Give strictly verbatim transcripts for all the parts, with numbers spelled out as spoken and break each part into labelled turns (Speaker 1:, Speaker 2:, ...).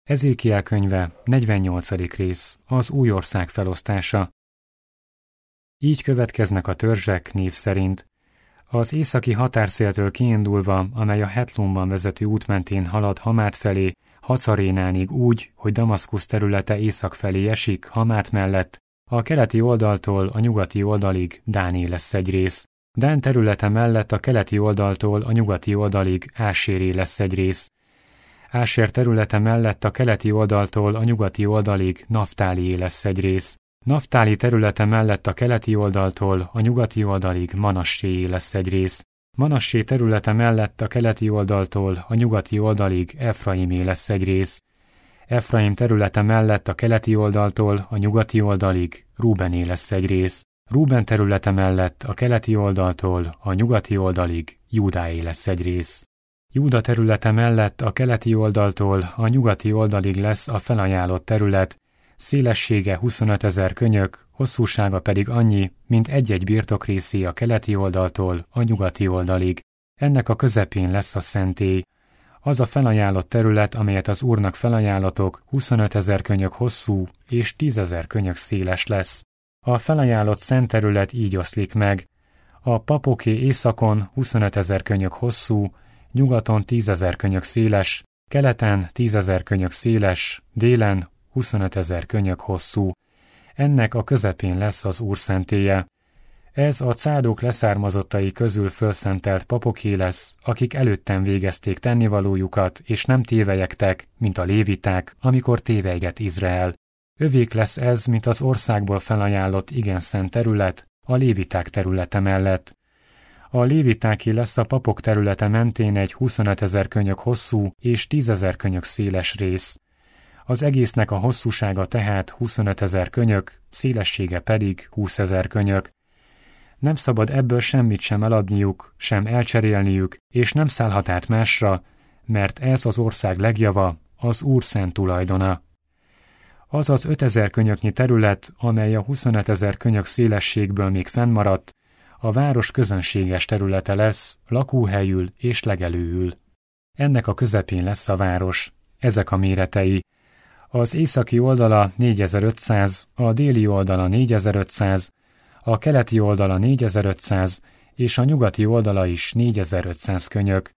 Speaker 1: Ezékiel könyve, negyvennyolcadik rész, az új ország felosztása. Így következnek a törzsek név szerint. Az északi határszéltől kiindulva, amely a Hetlumban vezető út mentén halad Hamát felé, Hacarénánig úgy, hogy Damaszkusz területe észak felé esik Hamát mellett, a keleti oldaltól a nyugati oldalig Dáné lesz egy rész. Dán területe mellett a keleti oldaltól a nyugati oldalig Áséré lesz egy rész. Ásér területe mellett a keleti oldaltól a nyugati oldalig Naftálié lesz egy rész. Naftáli területe mellett a keleti oldaltól a nyugati oldalig Manasséé lesz egy rész. Manassé területe mellett a keleti oldaltól a nyugati oldalig Efraimé lesz egy rész. Efraim területe mellett a keleti oldaltól a nyugati oldalig Rúbené lesz egy rész. Rúben területe mellett a keleti oldaltól a nyugati oldalig Júdáé lesz egy rész. Júda területe mellett a keleti oldaltól a nyugati oldalig lesz a felajánlott terület, szélessége huszonötezer könyök, hosszúsága pedig annyi, mint egy-egy birtokrészé a keleti oldaltól a nyugati oldalig. Ennek a közepén lesz a szentély. Az a felajánlott terület, amelyet az Úrnak felajánlatok, huszonötezer könyök hosszú és tízezer könyök széles lesz. A felajánlott szent terület így oszlik meg. A papoké északon huszonötezer könyök hosszú, nyugaton tízezer könyök széles, keleten tízezer könyök széles, délen huszonötezer könyök hosszú. Ennek a közepén lesz az Úr szentélye. Ez a cádók leszármazottai közül fölszentelt papoké lesz, akik előttem végezték tennivalójukat, és nem tévelyegtek, mint a léviták, amikor tévelyget Izrael. Övék lesz ez, mint az országból felajánlott igen szent terület, a léviták területe mellett. A lévitáké lesz a papok területe mentén egy huszonötezer könyök hosszú és tízezer könyök széles rész. Az egésznek a hosszúsága tehát huszonötezer könyök, szélessége pedig húszezer könyök. Nem szabad ebből semmit sem eladniuk, sem elcserélniük, és nem szállhat át másra, mert ez az ország legjava, az Úr szent tulajdona. Az az ötezer könyöknyi terület, amely a huszonötezer könyök szélességből még fennmaradt, a város közönséges területe lesz, lakóhelyül és legelőül. Ennek a közepén lesz a város. Ezek a méretei. Az északi oldala négyezer-ötszáz, a déli oldala négyezer-ötszáz, a keleti oldala négyezer-ötszáz, és a nyugati oldala is négyezer-ötszáz könyök.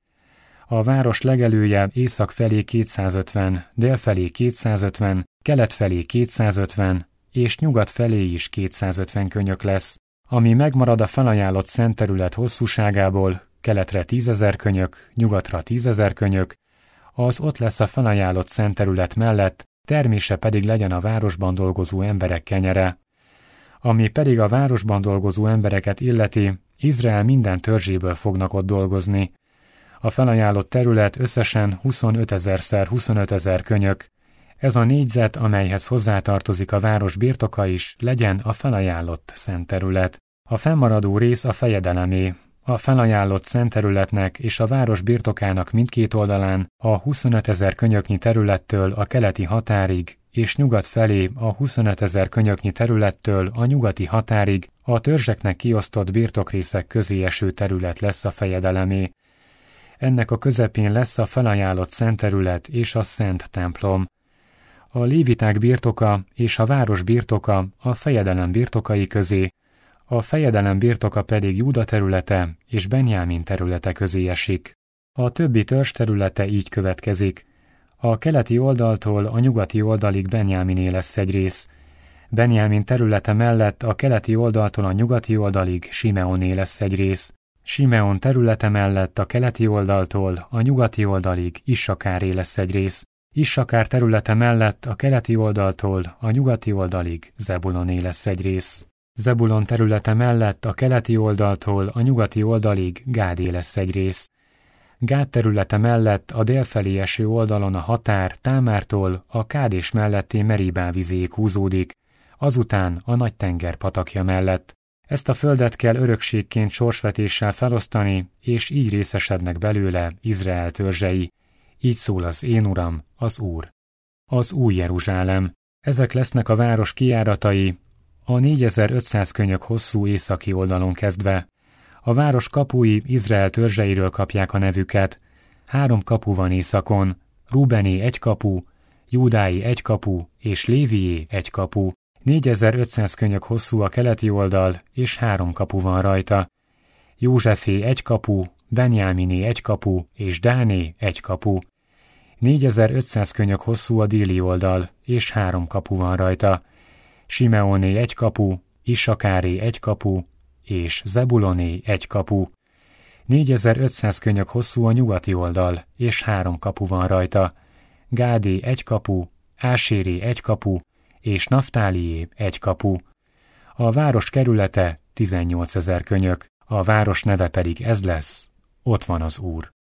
Speaker 1: A város legelője észak felé kétszázötven, dél felé kétszázötven, kelet felé kétszázötven, és nyugat felé is kétszázötven könyök lesz. Ami megmarad a felajánlott szent terület hosszúságából, keletre tízezer könyök, nyugatra tízezer könyök, az ott lesz a felajánlott szent terület mellett, termése pedig legyen a városban dolgozó emberek kenyere. Ami pedig a városban dolgozó embereket illeti, Izrael minden törzséből fognak ott dolgozni. A felajánlott terület összesen huszonötezer-szer huszonötezer könyök. Ez a négyzet, amelyhez hozzátartozik a város birtoka is, legyen a felajánlott szent terület. A fennmaradó rész a fejedelemé. A felajánlott szent területnek és a város birtokának mindkét oldalán a huszonötezer könyöknyi területtől a keleti határig, és nyugat felé a huszonötezer könyöknyi területtől a nyugati határig a törzseknek kiosztott birtokrészek közé eső terület lesz a fejedelemé. Ennek a közepén lesz a felajánlott szent terület és a szent templom. A léviták birtoka és a város birtoka a fejedelem birtokai közé, a fejedelem birtoka pedig Júda területe és Benjámin területe közé esik. A többi törzs területe így következik. A keleti oldaltól a nyugati oldalig Benjáminé lesz egy rész. Benjámin területe mellett a keleti oldaltól a nyugati oldalig Simeoné lesz egy rész. Simeon területe mellett a keleti oldaltól a nyugati oldalig Issakáré lesz egy rész. Issakár területe mellett a keleti oldaltól a nyugati oldalig Zebuloné lesz egy rész. Zebulon területe mellett a keleti oldaltól a nyugati oldalig Gádé lesz egy rész. Gád területe mellett a délfelé eső oldalon a határ Támártól a Kádés melletti Meribá vizéig húzódik, azután a nagy tenger patakja mellett. Ezt a földet kell örökségként sorsvetéssel felosztani, és így részesednek belőle Izrael törzsei. Így szól az én Uram, az Úr. Az új Jeruzsálem. Ezek lesznek a város kijáratai, a négyezer-ötszáz könyök hosszú északi oldalon kezdve. A város kapui Izrael törzseiről kapják a nevüket. Három kapu van északon, Rúbené egy kapu, Júdái egy kapu, és Lévié egy kapu. négyezer-ötszáz könyök hosszú a keleti oldal, és három kapu van rajta. Józsefé egy kapu, Benjáminé egy kapu, és Dáné egy kapu. négyezer-ötszáz könyök hosszú a déli oldal, és három kapu van rajta. Simeoné egy kapu, Issakáré egy kapu, és Zebuloné egy kapu. négyezer-ötszáz könyök hosszú a nyugati oldal, és három kapu van rajta. Gádé egy kapu, Áséré egy kapu, és Naftálié egy kapu. A város kerülete tizennyolcezer könyök, a város neve pedig ez lesz, ott van az Úr.